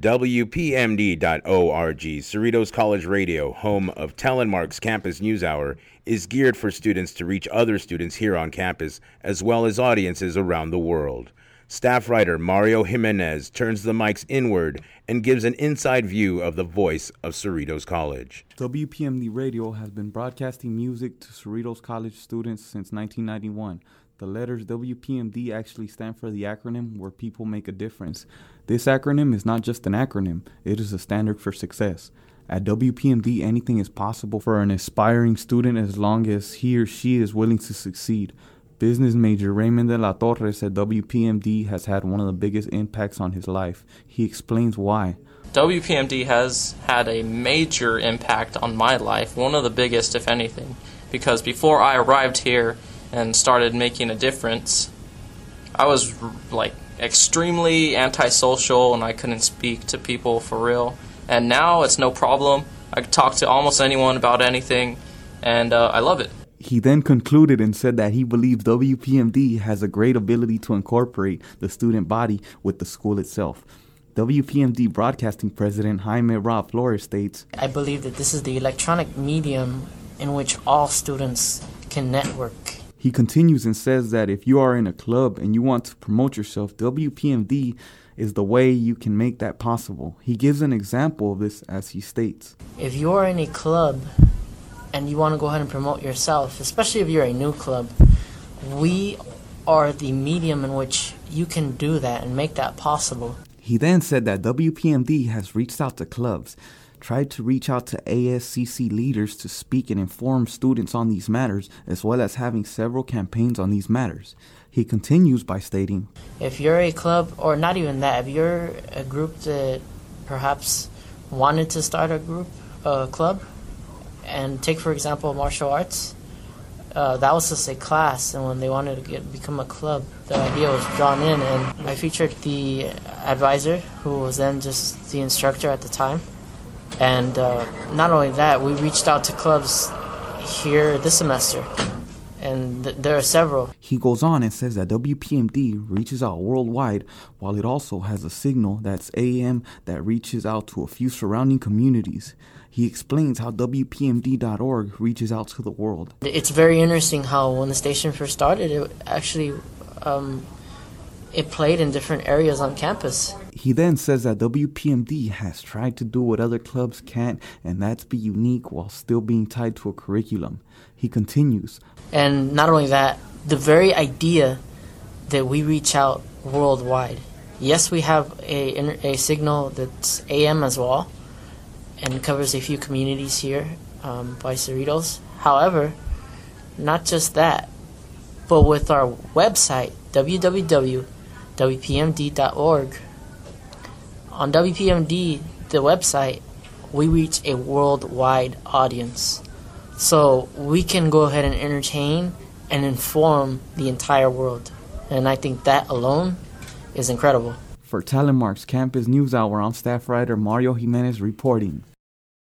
WPMD.org, Cerritos College Radio, home of Telemark's Campus News Hour, is geared for students to reach other students here on campus, as well as audiences around the world. Staff writer Mario Jimenez turns the mics inward and gives an inside view of the voice of Cerritos College. WPMD Radio has been broadcasting music to Cerritos College students since 1991. The letters WPMD actually stand for the acronym Where People Make a Difference. This acronym is not just an acronym, it is a standard for success. At WPMD, anything is possible for an aspiring student as long as he or she is willing to succeed. Business major Raymond de la Torre said WPMD has had one of the biggest impacts on his life. He explains why. WPMD has had a major impact on my life, one of the biggest, if anything, because before I arrived here and started making a difference, I was extremely antisocial and I couldn't speak to people for real. And now it's no problem. I can talk to almost anyone about anything, and I love it. He then concluded and said that he believes WPMD has a great ability to incorporate the student body with the school itself. WPMD Broadcasting President Jaime Ra Flores states, I believe that this is the electronic medium in which all students can network. He continues and says that if you are in a club and you want to promote yourself, WPMD is the way you can make that possible. He gives an example of this as he states, if you are in a club and you want to go ahead and promote yourself, especially if you're a new club, we are the medium in which you can do that and make that possible. He then said that WPMD has reached out to clubs, tried to reach out to ASCC leaders to speak and inform students on these matters, as well as having several campaigns on these matters. He continues by stating, if you're a club, or not even that, if you're a group that perhaps wanted to start a club, and take, for example, martial arts, that was just a class, and when they wanted to become a club, the idea was drawn in, and I featured the advisor, who was then just the instructor at the time. And not only that, we reached out to clubs here this semester, and there are several. He goes on and says that WPMD reaches out worldwide, while it also has a signal that's AM that reaches out to a few surrounding communities. He explains how WPMD.org reaches out to the world. It's very interesting how when the station first started, it actually it played in different areas on campus. He then says that WPMD has tried to do what other clubs can't, and that's be unique while still being tied to a curriculum. He continues, and not only that, the very idea that we reach out worldwide. Yes, we have a signal that's AM as well, and covers a few communities here by Cerritos. However, not just that, but with our website, www.wpmd.org, on WPMD, the website, we reach a worldwide audience. So we can go ahead and entertain and inform the entire world. And I think that alone is incredible. For Telemark's Campus News Hour, I'm staff writer Mario Jimenez reporting.